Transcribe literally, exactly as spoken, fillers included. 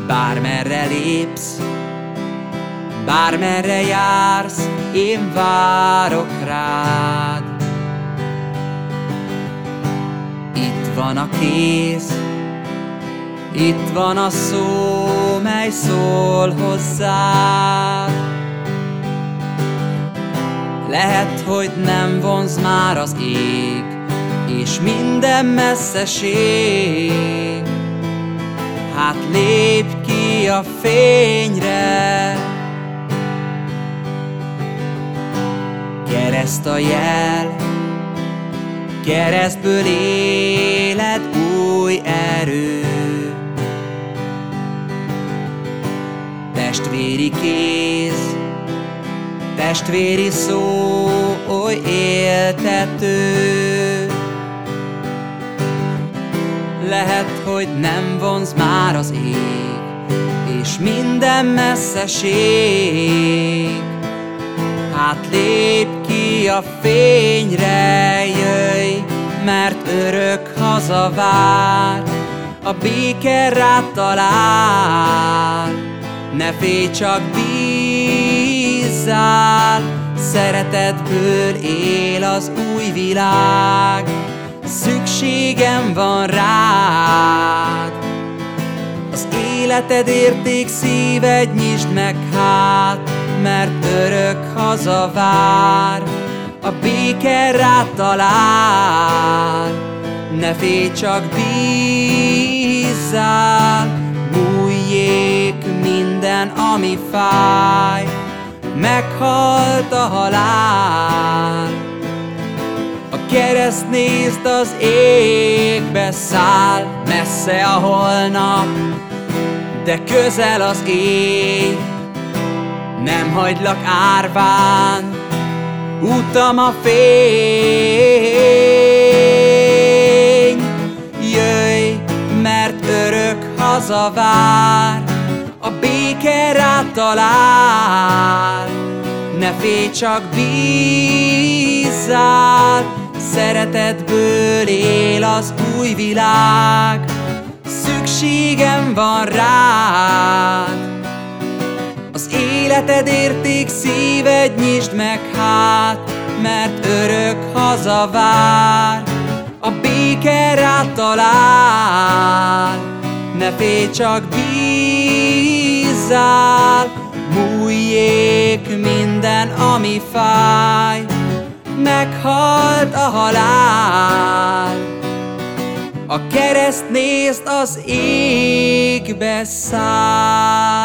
Bármerre lépsz, bármerre jársz, én várok rád. Itt van a kéz, itt van a szó, mely szól hozzád. Lehet, hogy nem vonz már az ég, és minden messzeség. Hát lépj ki a fényre, kereszt a jel, keresztből éled új erő. Testvéri kéz, testvéri szó, oly éltető. Lehet, hogy nem vonz már az ég, és minden messzeség. Hát lépj ki a fényre, jöjj, mert örök haza vár. A béke rád talál, ne félj, csak bízzál. Szeretetből él az új világ, szükségem van rád. Az életed érték szíved, nyisd meg hát, mert örök haza vár. A béke rád talál, ne félj, csak bízzál. Múljék minden, ami fáj, meghalt a halál. A kereszt nézd, az égbe száll, messze a holnap, de közel az éj. Nem hagylak árván, utam a fény. Jöjj, mert örök haza vár, a béke rád talál. Ne félj, csak bízzál, szeretetből él az új világ, szükségem van rád. Az életed érték szíved, nyisd meg hát, mert örök haza vár. A béke rád talál, ne félj, csak bízzál. Múljék minden, ami fáj, meghalt a halál. A kereszt nézd, az égbe száll.